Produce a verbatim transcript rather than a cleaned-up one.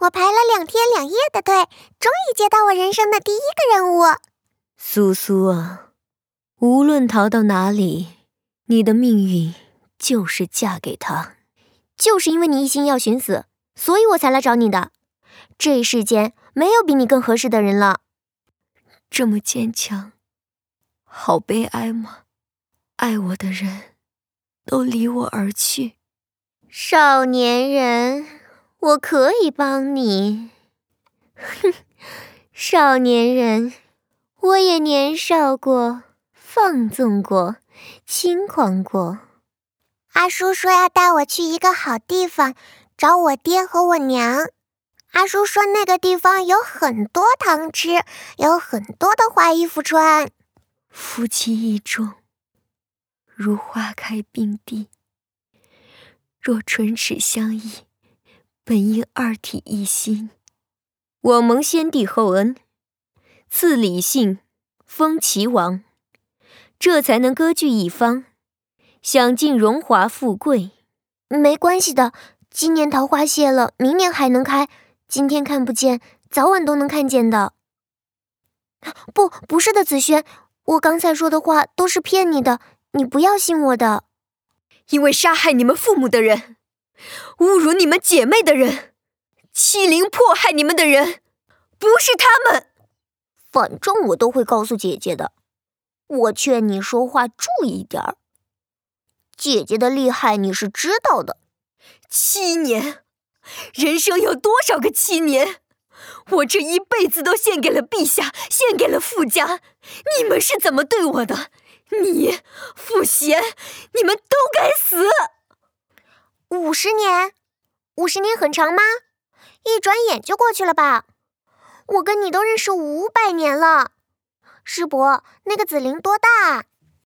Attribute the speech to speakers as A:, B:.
A: 我排了两天两夜的队，终于接到我人生的第一个任务。
B: 苏苏啊，无论逃到哪里，你的命运就是嫁给他。
C: 就是因为你一心要寻死，所以我才来找你的。这世间没有比你更合适的人了。
B: 这么坚强，好悲哀吗？爱我的人都离我而去。
C: 少年人，我可以帮你。哼，少年人，我也年少过，放纵过，轻狂过。
A: 阿叔说要带我去一个好地方，找我爹和我娘。阿叔说那个地方有很多糖吃，有很多的花衣服穿。
B: 夫妻一中，如花开并蒂。若唇齿相依，本应二体一心。
C: 我蒙先帝厚恩，赐李姓，封齐王，这才能割据一方，享尽荣华富贵。没关系的，今年桃花谢了，明年还能开。今天看不见，早晚都能看见的。不，不是的，子轩，我刚才说的话都是骗你的，你不要信我的。
B: 因为杀害你们父母的人，侮辱你们姐妹的人，欺凌迫害你们的人，不是他们。
C: 反正我都会告诉姐姐的。我劝你说话注意点儿。姐姐的厉害你是知道的。
B: 七年，人生有多少个七年？我这一辈子都献给了陛下，献给了傅家。你们是怎么对我的？你，傅贤，你们都该死！
A: 五十年，五十年很长吗？一转眼就过去了吧？我跟你都认识五百年了。师伯，那个紫菱多大？